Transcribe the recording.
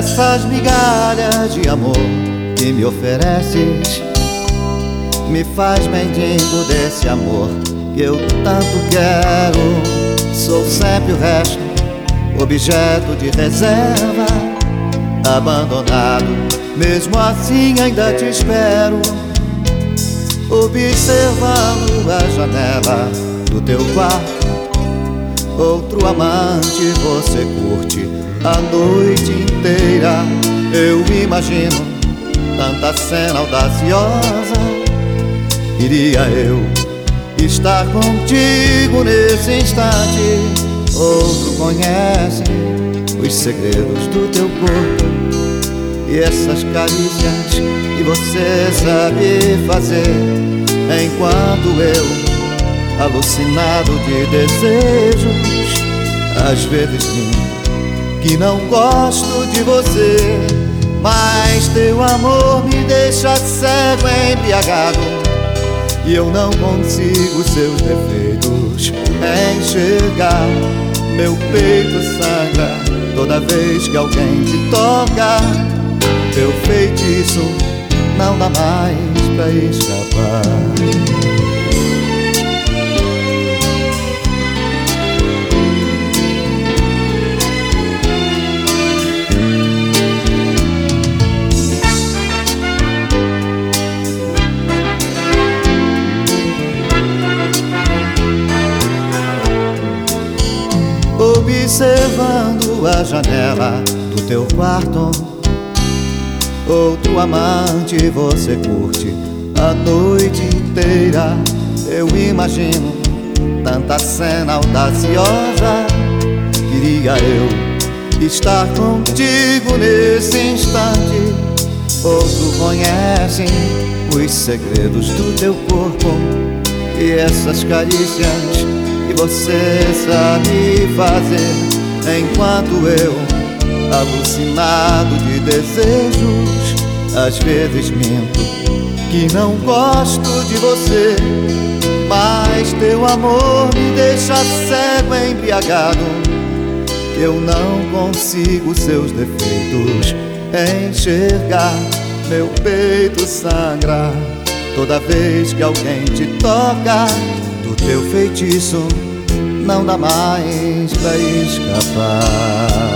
Essas migalhas de amor que me ofereces me faz mendigo desse amor que eu tanto quero. Sou sempre o resto, objeto de reserva, abandonado, mesmo assim ainda te espero. Observando a janela do teu quarto, outro amante você curte a noite inteira. Eu imagino tanta cena audaciosa. Queria eu estar contigo nesse instante. Outro conhece os segredos do teu corpo e essas carícias que você sabe fazer, enquanto eu, alucinado de desejos, às vezes sinto que não gosto de você. Mas teu amor me deixa cego, embriagado, e eu não consigo seus defeitos enxergar. Meu peito sangra toda vez que alguém te toca. Teu feitiço não dá mais pra escapar. Observando a janela do teu quarto, outro amante você curte a noite inteira. Eu imagino tanta cena audaciosa. Queria eu estar contigo nesse instante. Outro conhece os segredos do teu corpo e essas carícias que você sabe fazer, enquanto eu, alucinado de desejos, às vezes minto que não gosto de você. Mas teu amor me deixa cego, embriagado, que eu não consigo seus defeitos enxergar. Meu peito sangra toda vez que alguém te toca. Do teu feitiço não dá mais pra escapar.